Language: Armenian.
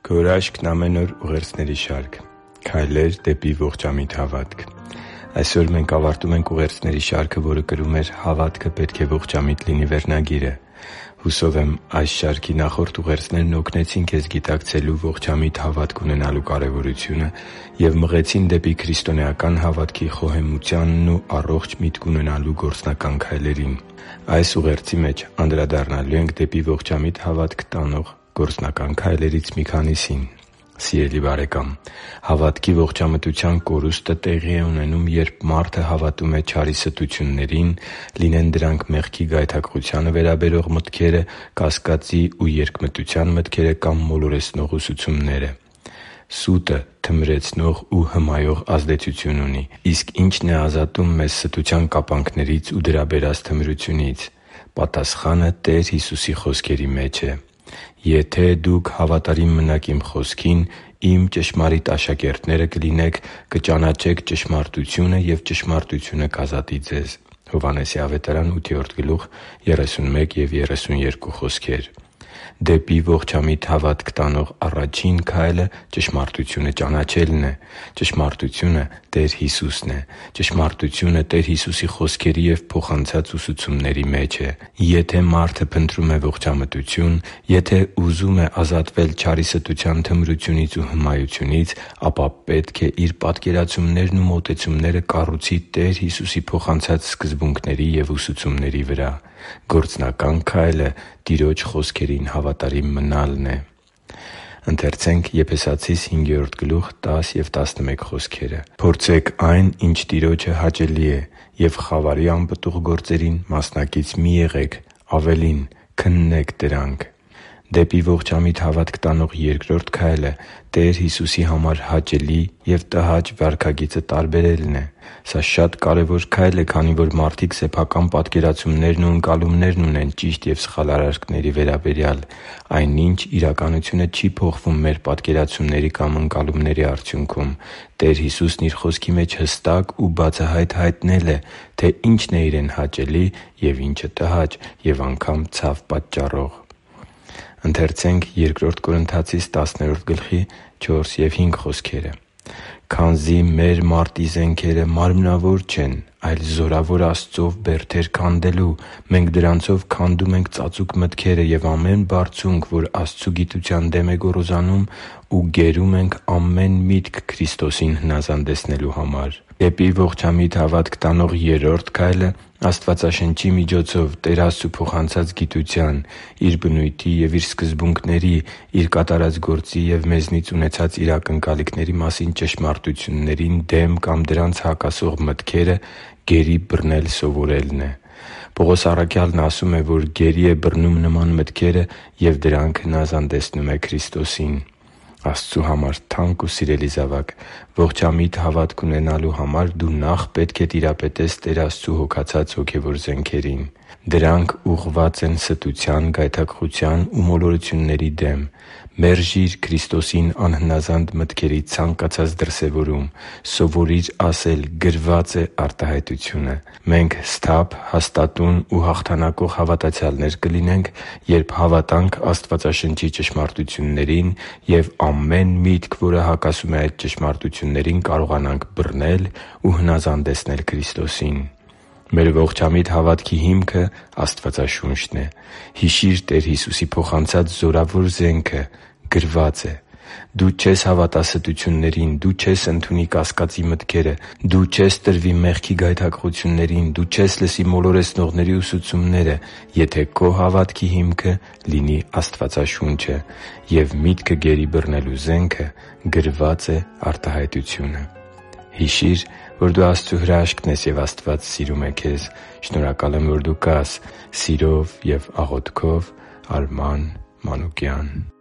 Քո հրաշքն ամեն օր ուղերձների շարք։ Քայլեր դեպի ողջամիտ հավատք։ Այսօր մենք ավարտում ենք ուղերձների շարքը, որը կրում էր «Հավատքը պետք է ողջամիտ լինի» վերնագիրը։ Հուսով եմ, այս շարքի նախորդ ուղերձներն օգնեցին քեզ գիտակցելու ողջամիտ հավատք ունենալու կարևորությունը և մղեցին դեպի քրիստոնեական հավատքի խոհեմությանն ու առողջ միտք ունենալու գործնական քայլերին։ Այս ուղերձի մեջ անդրադառնալու ենք դեպի ողջամիտ հավատք տանող գործնական քայլերից մի քանիսին։ Սիրելի՛ բարեկամ, հավատքի ողջամտության կորուստը տեղի է ունենում, երբ մարդը հավատում է չարի ստություններին, լինեն դրանք մեղքի գայթակղությանը վերաբերող մտքերը, կասկածի ու երկմտության մտքերը կամ մոլորեցնող ուսուցումները։ Սուտը թմրեցնող ու հմայող ազդեցություն ունի։ Իսկ ի՞նչն է ազատում մեզ ստության կապանքներից ու դրա բերած թմրությունից։ Պատասխանը Տեր Հիսուսի խոսքերի մեջ է։ «Եթե դուք հավատարիմ մնաք Իմ խոսքին, Իմ ճշմարիտ աշակերտները կլինեք, կճանաչեք ճշմարտությունը, և ճշմարտությունը կազատի ձեզ» (Հովհաննես 8:31-32 խոսքեր)։ Դեպի ողջամիտ հավատք տանող առաջին քայլը ճշմարտությունը ճանաչելն է։ Ճշմարտությունը Տեր Հիսուսն է։ Ճշմարտությունը Տեր Հիսուսի խոսքերի և փոխանցած ուսուցումների մեջ է։ Եթե մարդը փնտրում է ողջամտություն, եթե ուզում է ազատվել չարի ստության թմրությունից ու հմայությունից, ապա պետք է իր պատկերացումներն ու մոտեցումները կառուցի Տեր Հիսուսի փոխանցած սկզբունքների և ուսուցումների վրա։ Գործնական քայլը Տիրոջ խոսքերին հավատարիմ մնալն է։ «Փորձեք այն, ինչ Տիրոջը հաճելի է, և խավարի անպտուղ գործերին մասնակից մի՛ եղեք, ավելին՝ քննե՛ք դրանք» (Եփեսացիս 5․10-11)։ Դեպի ողջամիտ հավատք տանող երկրորդ քայլը Տեր Հիսուսի համար հաճելի և տհաճ վարքագիծը տարբերելն է։ Սա շատ կարևոր քայլ է, քանի որ մարդիկ սեփական պատկերացումներն ու ընկալումներ ունեն ճիշտ և սխալ արարքների վերաբերյալ։ Այնինչ, իրականությունը չի փոխվում մեր պատկերացումների կամ ընկալումների արդյունքում։ Տեր Հիսուսն Իր Խոսքի մեջ հստակ ու բացահայտ հայտնել է, թե ինչն է Իրեն հաճելի և ինչը՝ տհաճ և անգամ ցավ պատճառող։ «Քանզի մեր մարտի զենքերը մարմնավոր չեն, այլ զորավոր Աստծով բերդեր քանդելու։ Մենք դրանցով քանդում ենք ծածուկ մտքերը և ամեն բարձունք, որ Աստծու գիտության դեմ է գոռոզանում, ու գերում ենք ամեն միտք Քրիստոսին հնազանդեցնելու համար» (Բ Կորնթացիս 10․4-5)։ Դեպի ողջամիտ հավատք տանող երրորդ քայլը Աստվածաշնչի միջոցով Տեր Աստծու փոխանցած գիտության՝ Իր բնույթի և Իր սկզբունքների, Իր կատարած գործի և մեզնից ունեցած իր ակնկալիքների մասին ճշմարտություններին դեմ կամ դրանց հակասող մտքերը գերի բռնել սովորելն է։ Պողոս առաքյալն ասում է, որ գերի է բռնում նման մտքերը և դրանք հնազանդեցնում է Քրիստոսին։ Աստծու համար թանկ ու սիրելի՛ զավակ, ողջամիտ հավատք ունենալու համար դու նախ պետք է տիրապետես Տեր Աստծու հոգացած հոգևոր զենքերին։ Դրանք ուղղված են ստության, գայթակղության ու մոլորությունների դեմ։ Մերժի՛ր Քրիստոսին անհնազանդ մտքերի ցանկացած դրսևորում։ Սովորի՛ր ասել «գրվա՛ծ է» արտահայտությունը։ Մենք սթափ, հաստատուն ու հաղթանակող հավատացյալներ կլինենք, երբ հավատանք Աստվածաշնչի ճշմարտություններին և ամեն միտք, որը հակասում է այդ ճշմարտություններին, կարողանանք բռնել ու հնազանդեցնել Քրիստոսին։ Մեր ողջամիտ հավատքի հիմքը Աստվածաշունչն է։ Հիշի՛ր Տեր Հիսուսի փոխանցած զորավոր զենքը՝ գրվա՛ծ է։ Դու չես հավատա ստություններին։ Դու չես ընդունի կասկածի մտքերը։ Դու չես տրվի մեղքի գայթակղություններին։ Դու չես լսի մոլորեցնողների ուսուցումները, եթե քո հավատքի հիմքը լինի Աստվածաշունչը, և միտքը գերի բռնելու զենքը գրվա՛ծ է արտահայտությունը։ Հիշի՛ր, որ դու Աստծո հրաշքն ես, և Աստված սիրում է քեզ։ Շնորհակալ եմ, որ դու կա՛ս։ Սիրով և աղոթքով, Արման Մանուկյան։